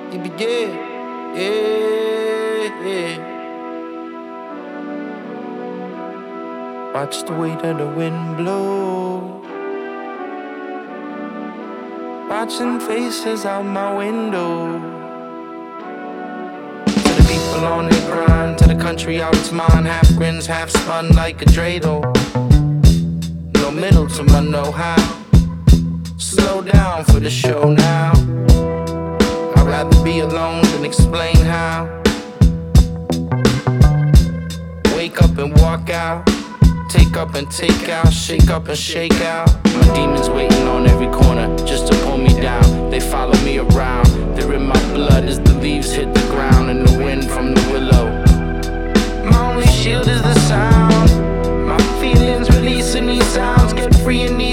Yeah, yeah, yeah. Watch the way that the wind blow. Watching faces out my window. To the people on their grind, to the country out its mind. Half grins, half spun like a dreidel. No middle to my know-how. Slow down for the show now. I'd rather be alone than explain how. Wake up and walk out. Take up and take out, shake up and shake out. My demons waiting on every corner just to pull me down. They follow me around, they're in my blood as the leaves hit the